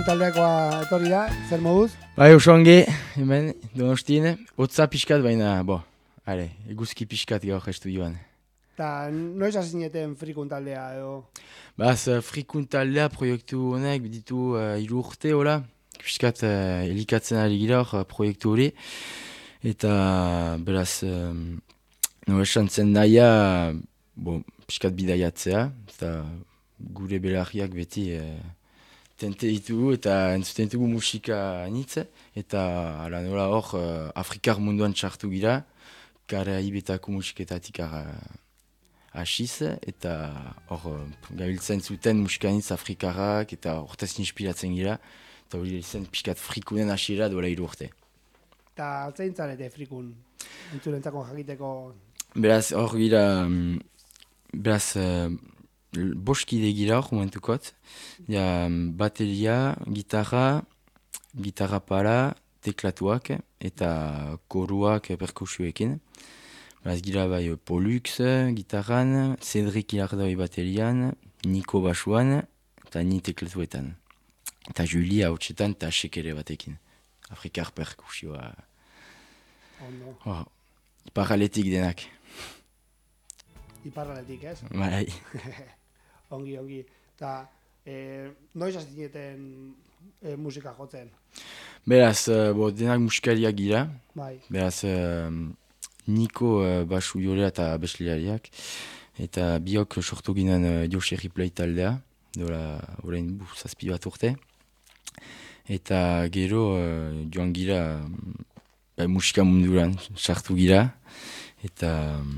taldeakoa etorri da, zer moduz? Bai, oso ongi, hemen, Donostien, hotza pixkat, baina, eguzki pixkat gaur estudioan. Eta noiz hasi zineten frikun taldea, edo? Frikun taldea proiektu honek ditu 3 urte, hola, pixkat elikatzen ari gira hor proiektu hori, eta beraz, esan zen nahia, pixkat bidaiatzea, eta gure belarriak beti tente ditugu eta entzuten ditugu musika anitz, eta nola hor Afrikar munduan txartu gira, Karaibetako musiketatik hasiz, eta hor gabiltzen zuten musika anitz Afrikarrak, eta hortaz inspiratzen gira, eta hori zen pixkat frikunen hasiera duela 3 urte. Eta zein zarete frikun, entzulentzako jakiteko? Beraz, hor gira, boskide gira hor momentukot, bateria, gitarra para, teklatuak eta koruak perkusioekin. Beraz gira bai Pollux gitarran, Cedric Ilardoi baterian, Niko basuan eta ni teklatuetan. Eta Julie hautsetan eta sekere batekin. Afrikar perkusioa. Ondo. Iparraletik denak. Iparraletik, ez? Bai. Ongi. Eta noiz hasi zineten musika jotzen? Beraz, denak musikariak gira. Bai. Beraz, Niko basu jolea eta abeslariak. Eta biok sortu ginen Josh Replay taldea. Dola, orain 7 urte. Eta gero joan gira musika munduran sartu gira. Eta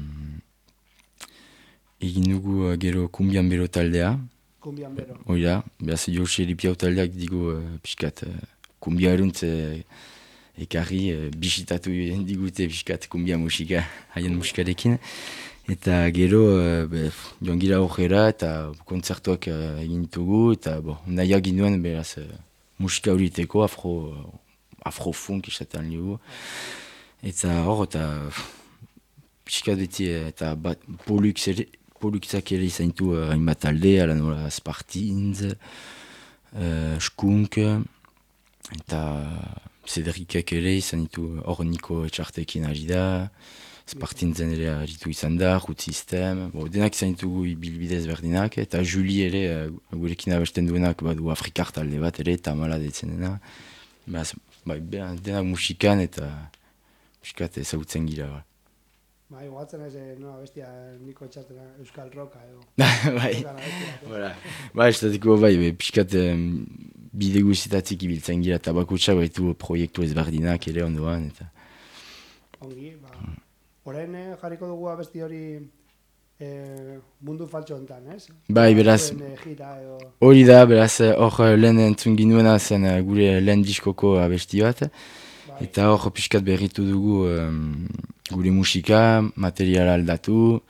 egin dugu gero Kumbian Bero taldea. Kumbian Bero. Hoi da, beraz Joshi Ripiau taldeak digu pixkat kumbia eruntz ekarri, bisitatu digute pixkat kumbia musika, haien musikarekin. Eta gero joan gira horrela eta kontzertuak egin dugu, eta nahiak ginduen beraz musika horiteko, afro-funk izatean dugu. Eta hor, eta pixkat beti, eta Polluxak ere izan ditu hainbat talde, ala nola Spartins, Skunk, eta Cedricak ere izan ditu hor Niko etxartekin ari da, Spartinsen ere aritu izan da, Root System, denak izan ditugu ibilbidez berdinak, eta Julie ere gurekin abesten duenak badu Afrikar talde bat ere, Tamala deitzen dena. Denak musikan eta muskat ezagutzen gira. Bai, gogatzen ez nola bestia Niko etxartena Euskal Roka edo. Bai, estatiko pixkat bide guztietatik ibiltzen gira eta bakutsak baitu proiektu ezberdinak ere ondoan. Ongi, orain jarriko dugu abesti hori mundu faltxo honetan, ez? Bai, beraz, hori da, beraz, hor lehen entzun ginuena zen gure lehen diskoko abesti bat. Eta hor pixkat berritu dugu gure musika, materiala aldatu,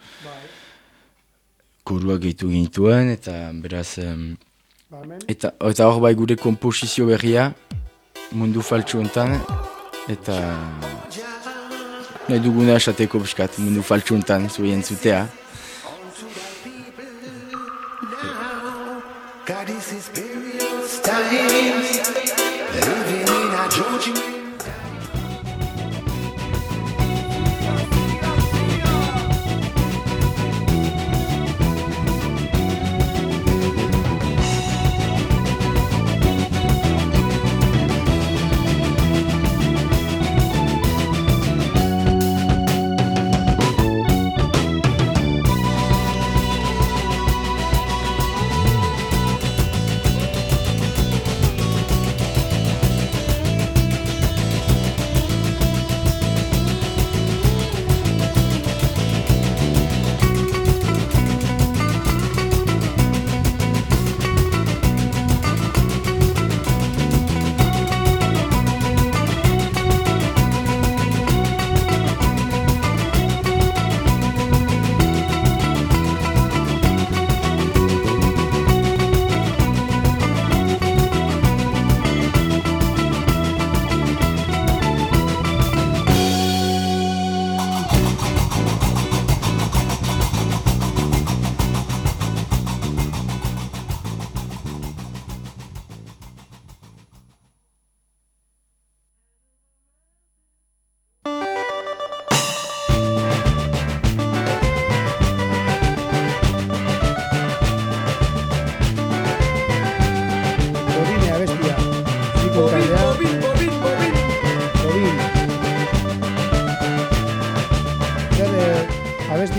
koruak gehitu ginituen, eta beraz... Eta hor bai gure komposizio berria, mundu faltsu honetan, eta... nahi duguna esateko pixkat, mundu faltsu honetan, zuen zutea.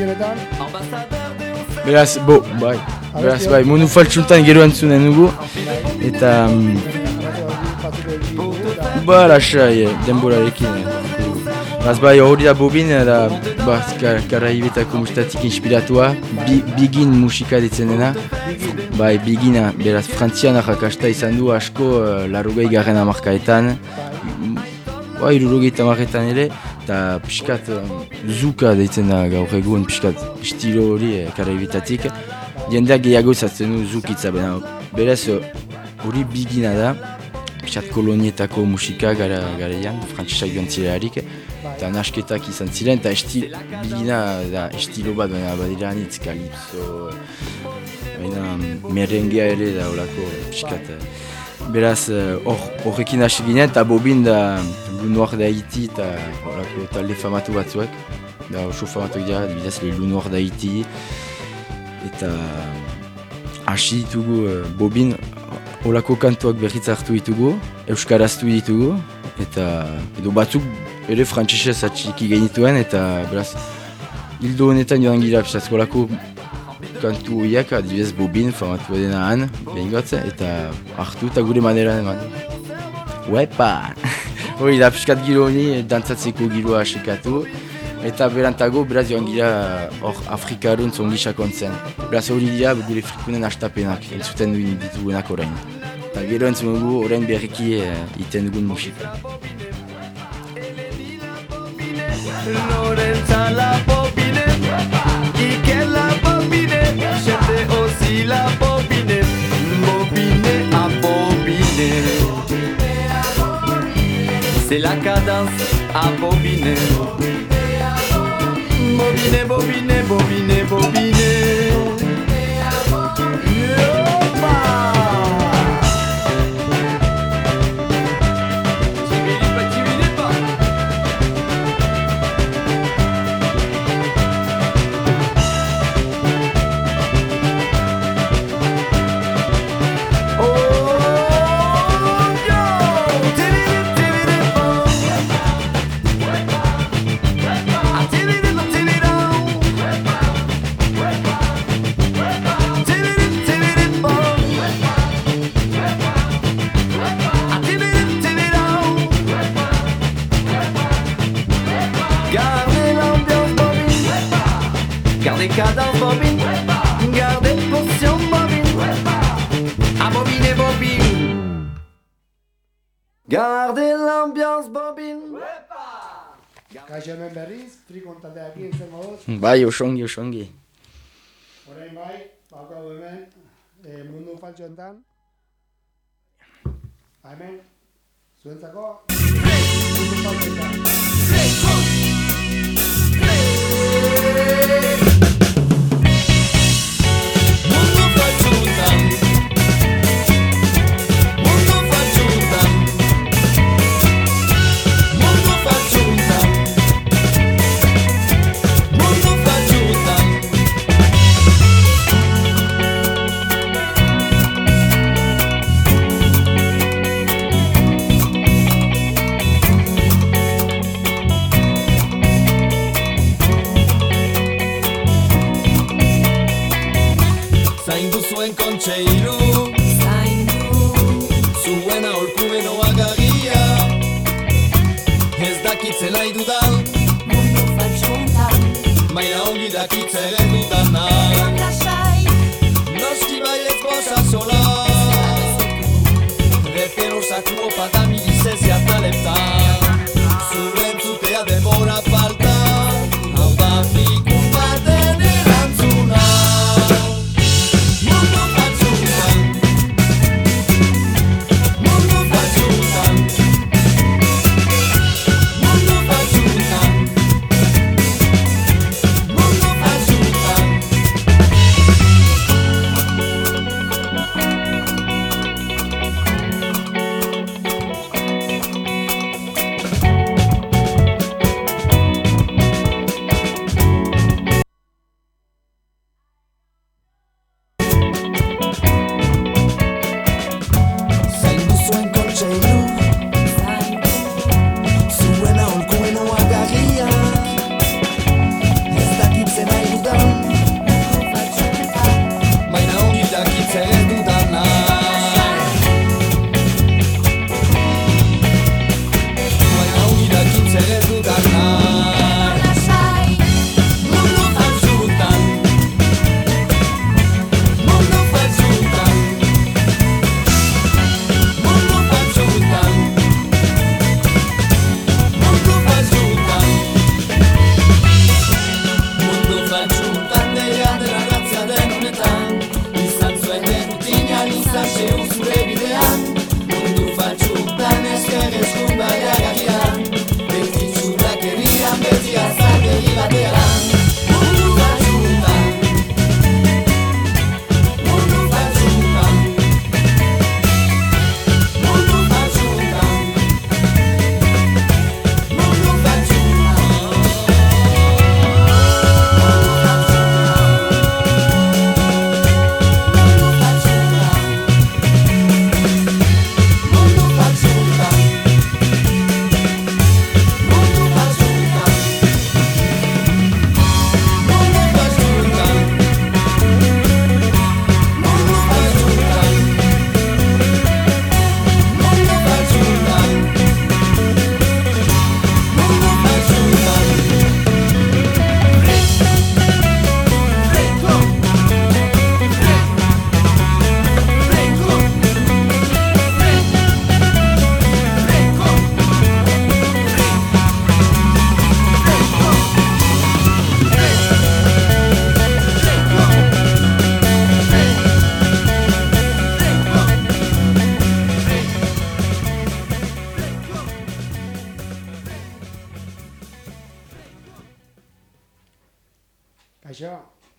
abesti honetan. Beraz, bai, mundu faltsuntan gero entzunen dugu. Eta, lasai, denborarekin. Beraz, bai, hori da Bobin, da, Karaibetako mustatik inspiratua, Bigin musika ditzen dena. Bai, Bigina, beraz, frantzian arrakasta izan du asko, 80. hamarkaetan. Bai, 70. hamarkaetan ere. Eta piskat zuka deitzen da gaur egun, piskat estilo hori Karaibetatik. Jendeak gehiago zatzen du zukitza bena. Berez hori Bigina da, piskat kolonietako musika garaian, frantzisak joan zilearik. Eta nasketak izan ziren, eta Bigina da estilo bat, baina badira anitz, kalipso, merengea ere da horako piskat. Beraz, horrekin hasi ginen, eta Bobin da Loup Noir d'Haïti eta horako talde famatu batzuak. Da oso famatuak dira, dibidez, Loup Noir d'Haïti. Eta hasi ditugu Bobin, horako kantuak berriz hartu ditugu, euskaraztu ditugu. Eta edo batzuk ere frantzesez atxiki genituen, eta beraz, hildo honetan joan gira, horako kantu horiak, adibidez Bobin, famatu dena han, behingot, eta hartu eta gure manera eman. Uepa! Hori da, piskat giro honi, dantzatzeko giroa asekatu, eta berantago, beraz joan gira hor Afrikarun zongi sakontzen. Beraz hori dira gure frikunen hastapenak, entzuten duen ditugunak orain. Eta gero entzun dugu, orain berriki iten dugun musika. Lorenza la bobine, Ike la bobine, j'étais aussi la bobine, bobine à bobine. C'est la cadence à bobiner. Bobiner, bobiner, bobiner, bobiner. Gardez cadence bobine, gardez potion bobine, abobine bobine, gardez l'ambiance bobine. Kaixo hemen berriz, frikon taldeakin zer moduz. Bai, osongi, osongi. Orain bai, bakau hemen, mundu faltsuetan. Hemen, zuentzako, mundu faltsuetan. Kontseilu zuen aholkumen oagagia ez dakitzen nahi dudan mundu faltsuetan baina ongi dakitzen dudana noski baiet goza sola referosako pata milizezia talepta zuen zutea demora falta hau da frikun baten erantzuna.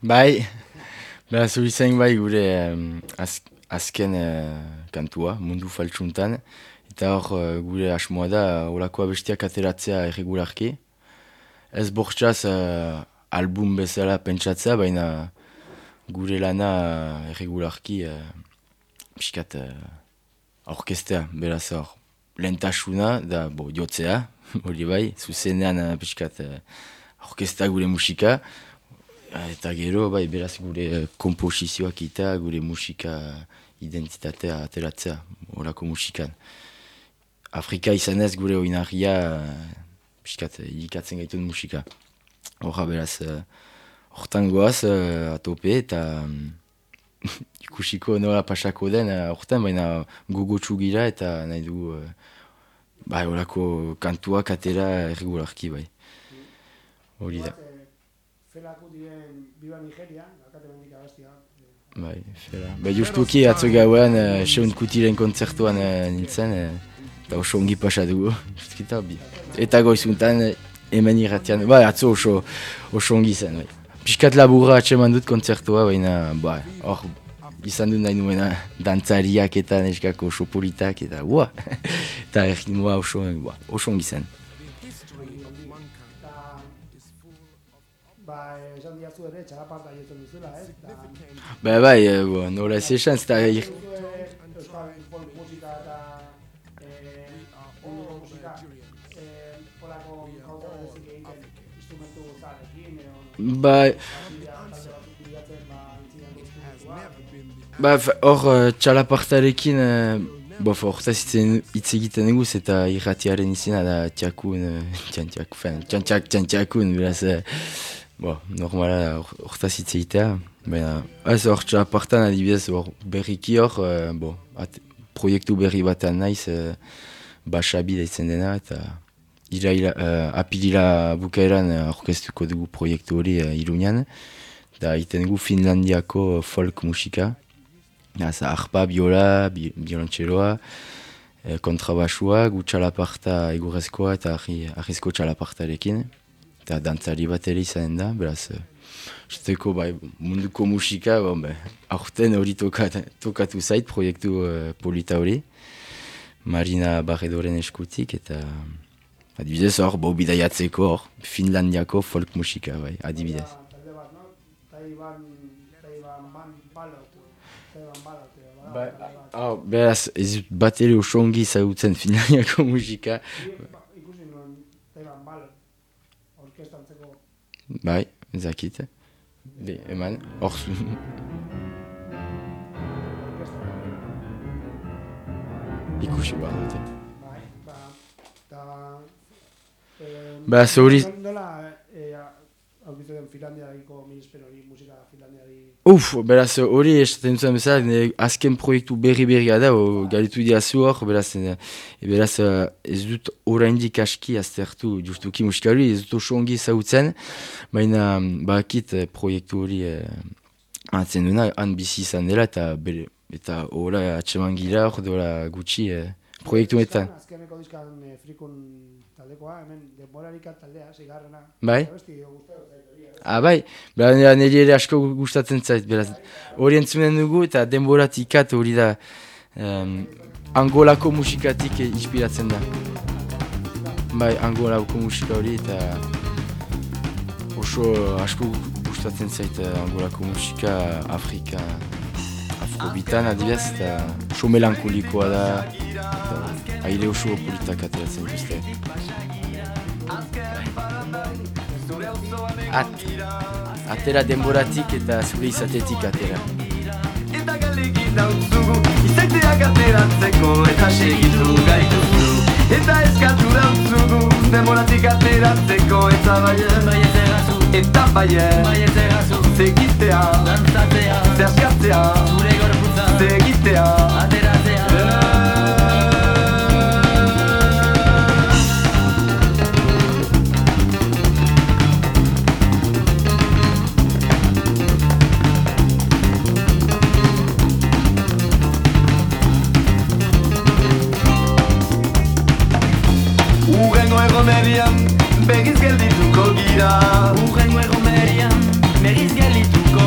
Bai, beraz hori zen bai gure azken kantua, mundu faltsuntan. Eta hor gure asmoa da holako abestiak ateratzea erregularki. Ez bortxaz album bezala pentsatzea, baina gure lana erregularki pixkat orkestea, beraz hor. Lentasuna da jotzea, hori bai, zuzenean pixkat orkestea gure musika. Eta gero, bai, beraz gure komposizioak eta gure musika identitatea ateratzea, horako musikan. Afrika izan ez gure oinarria, pixkat, hilikatzen gaitun musika. Horra beraz, hortan goaz, atope eta ikusiko nola pasako den, hortan, baina gogotsu gira eta nahi du, bai, horako kantuak atera erregularki, bai. Hori da. Felako diren Biba Nigeria, alkate mendik abestia. Bai, fela. Bai, justuki atzo gauean, Seun Kutiren kontzertuan nintzen, eta oso ongi pasa dugu. Eta goizuntan, hemen irratian, bai, atzo oso ongi zen. Bai. Piskat laburra atseman dut kontzertua, baina, bai, hor, izan dut nahi nuena dantzariak eta neskako oso politak, eta, eta erritmoa oso ongi zen. Esan diazu ere, txalaparta jotzen duzula, Bai, nola ez esan, ez da... Euskal folk musika eta munduko musika, holako gauza dezik egiten instrumentu zarekin, Bai... Hor, txalapartarekin, hortaz hitz egiten eguz eta irratiaren izena da txantxakun, beraz... normala hortaz hitz egitea, baina ez hor txalapartan adibidez berriki hor, proiektu berri batean naiz, Basabi deitzen dena, eta apirila bukaeran orkestuko dugu proiektu hori Iruñan, eta egiten dugu Finlandiako folk musika, arpa, biola, biolontxeroa, kontrabasua, gu txalaparta egurrezkoa eta arrizko txalapartarekin. Eta dantzari bat ere izanen da, beraz, esteko munduko musika, aurten hori tokatu zait, proiektu polita hori, Marina Barredoren eskutik, eta adibidez hor, bidaiatzeko hor, Finlandiako folk musika, adibidez. Beraz, ez bat ere oso ongi zautzen Finlandiako musika. Bai, ezakit. Eman, hor zu. Ikusi behar dute. Ba, hori... Nola aurkitu den Finlandiariko minispen hori, musika Finlandiari... Beraz, hori esaten zuen bezala, azken proiektu berri-berria da, galitu diazu hor, beraz ez dut oraindik aski aztertu justuki musika hori, ez dut oso ongi zautzen, baina bakit proiektu hori matzen duena, han bizi izan dela, eta hola atseman gira hor dola gutxi proiektu metan. Azkeneko dizkan frikun taldekoa, hemen denborarika taldea, zigarrena. Bai? Bai, niri ere asko gustatzen zait, beraz, hori entzunen dugu eta denboratikat hori da Angolako musikatik inspiratzen da. Bai, Angolako musika hori eta oso asko gustatzen zait Angolako musika Afrobitan adibidez eta oso melankolikoa da eta aire oso politak ateratzen duzte. Atera denboratik eta zure izatetik atera. Eta galdekin dautzugu, izaiteak ateratzeko eta segitu gaituzu. Eta eskatu dautzugu, denboratik ateratzeko eta eta segitea, dantzatea, zehaskatzea, zure gorputza, segitea, ateratzea. Begiz geldituko gira. Urrengo egon berian, begiz geldituko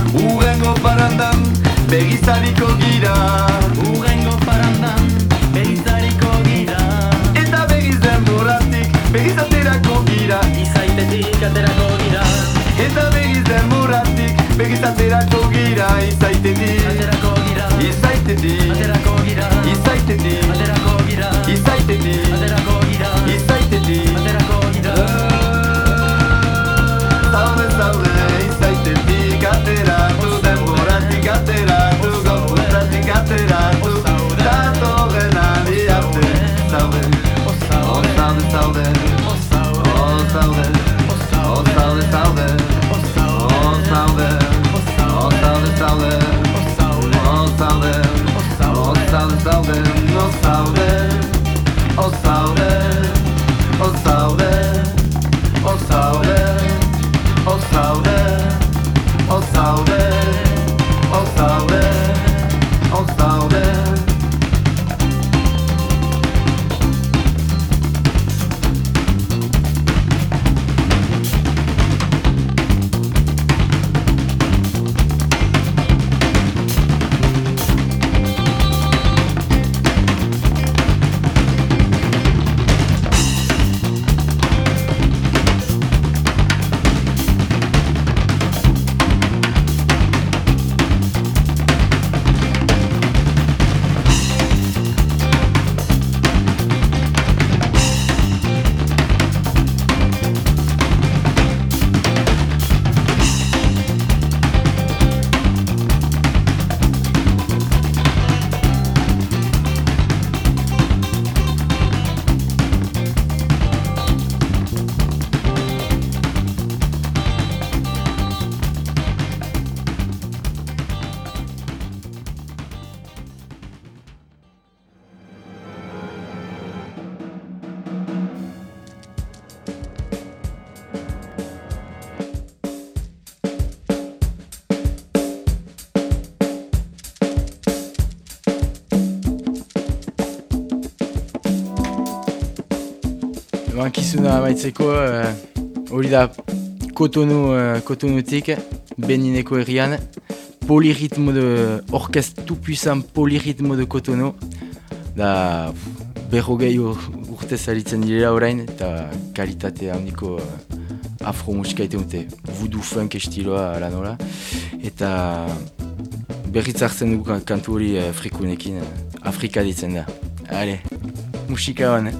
Urrengo parandan begizariko gira. Urrengo parandan begizariko gira. Eta begiz denboratik begizaterako gira. Izaitetik aterako gira. Eta begiz denboratik begizaterako gira. Izaitetik Aterako gira. Izaitetik Aterako gira. Izaitetik Aterako gira. Izaitetik Aterako gira. Izaitetik Aterako gira. Zaude, zaude, izaitetik ateratu, denboratik ateratu, gorputatik ateratu, datorren ari arte. Zaude, zaude, zaude, zaude, zaude, zaude, zaude, Mankizuna amaitzeko, hori da Cotonoutik, Benineko herrian, polyrhythme de orkestre tout puissant polyrhythme de Cotonou, da berrogei urte zalitzen direla orain, eta kalitate handiko afro-musika ite dute, voodoo funk estiloa ala nola, eta berriz hartzen dugu kantu hori frikunekin, Afrika ditzen da. Ale, musika hon.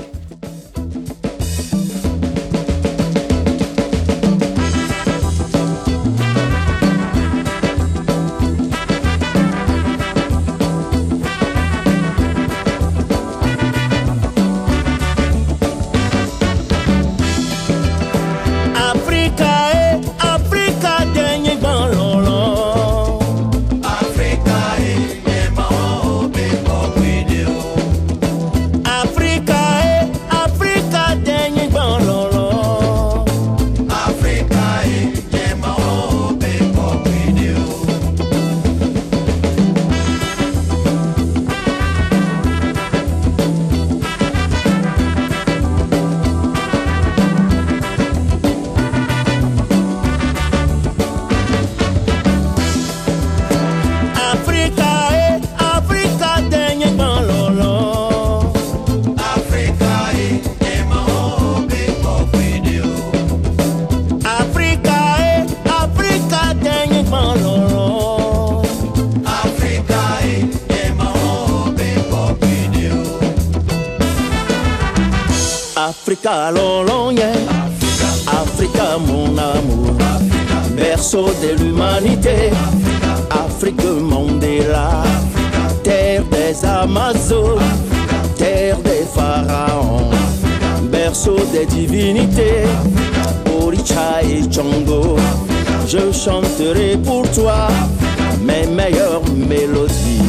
Africa, lolon, yeah. Africa, mon amour. Berceau de l'humanité. Afrique Mandela. Terre des Amazones. Terre des pharaons. Berceau des divinités. Oricha et Chongo. Je chanterai pour toi mes meilleures mélodies.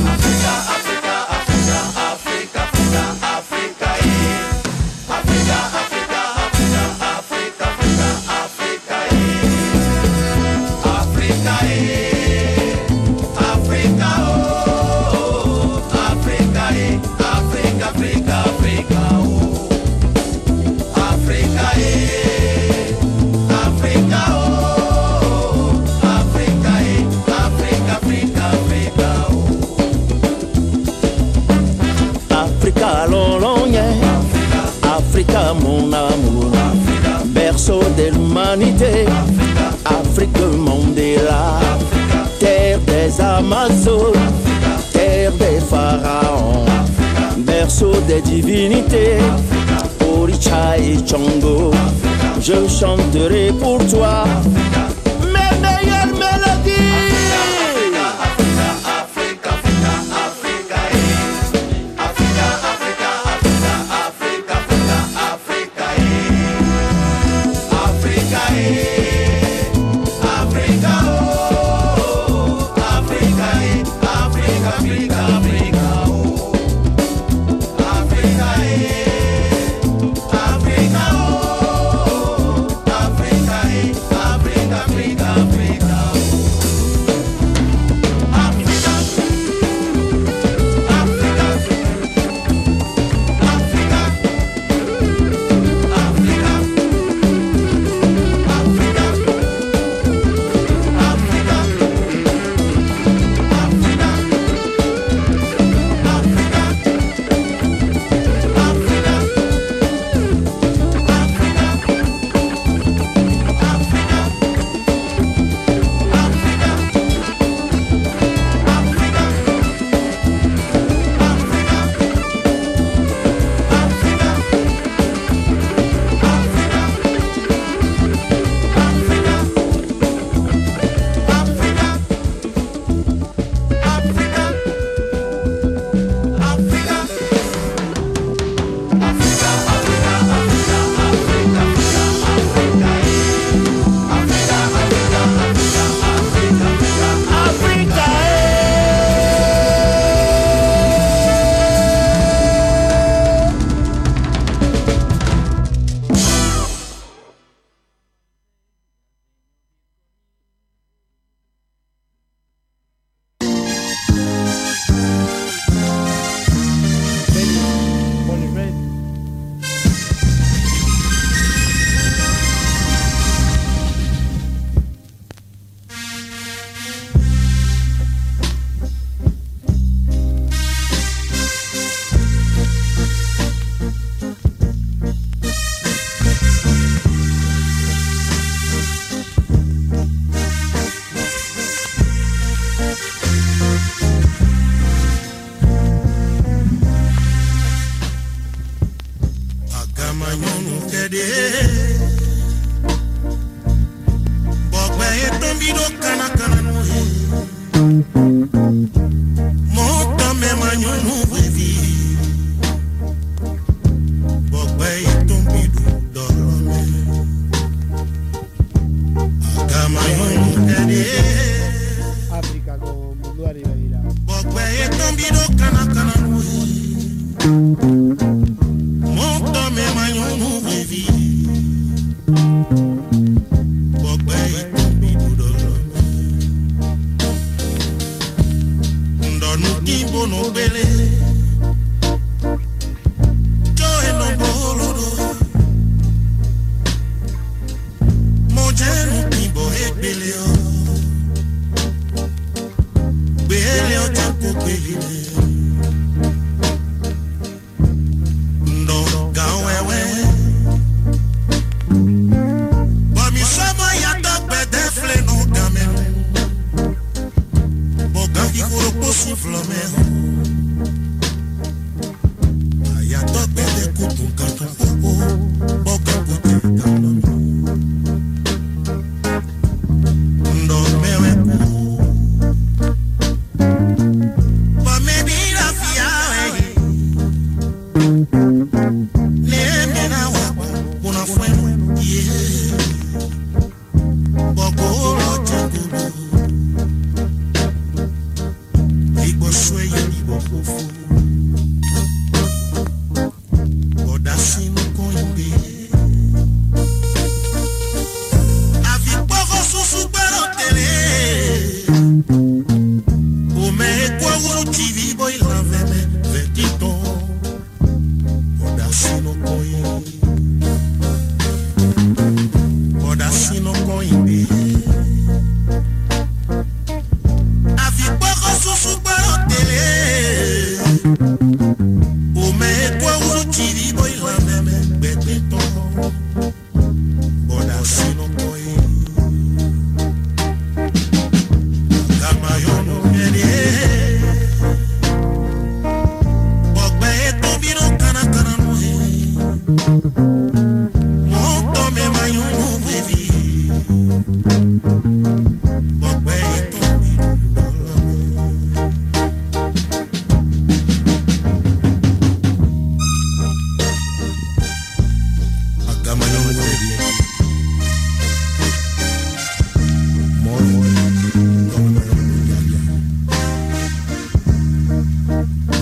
l'Amazone, terre des pharaons, berceau des divinités, Oricha et Chongo, je chanterai pour toi mes meilleures mélodies.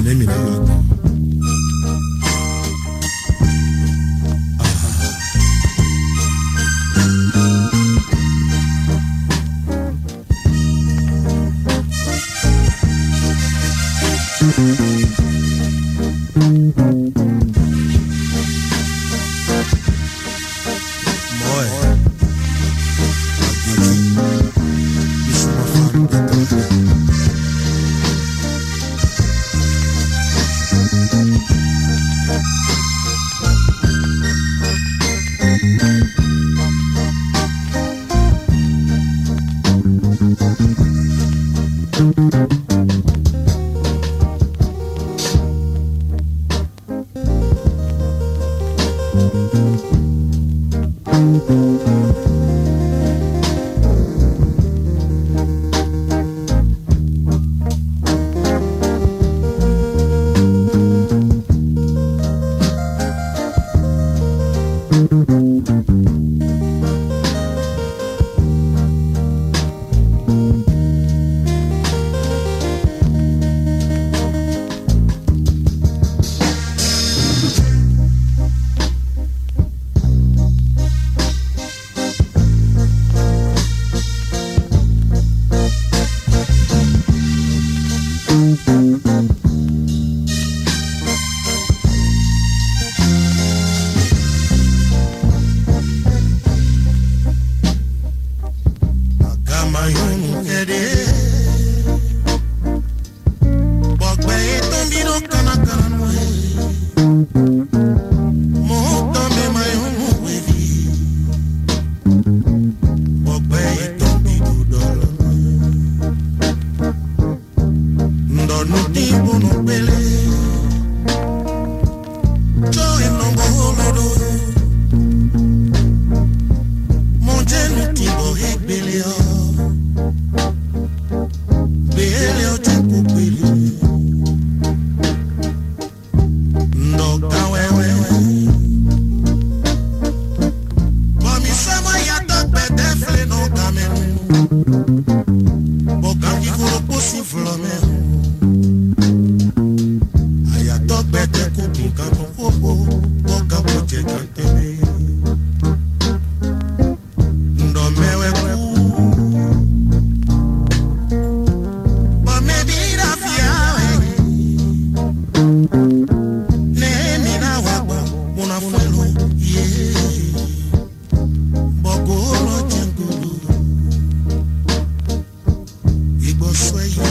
Sway.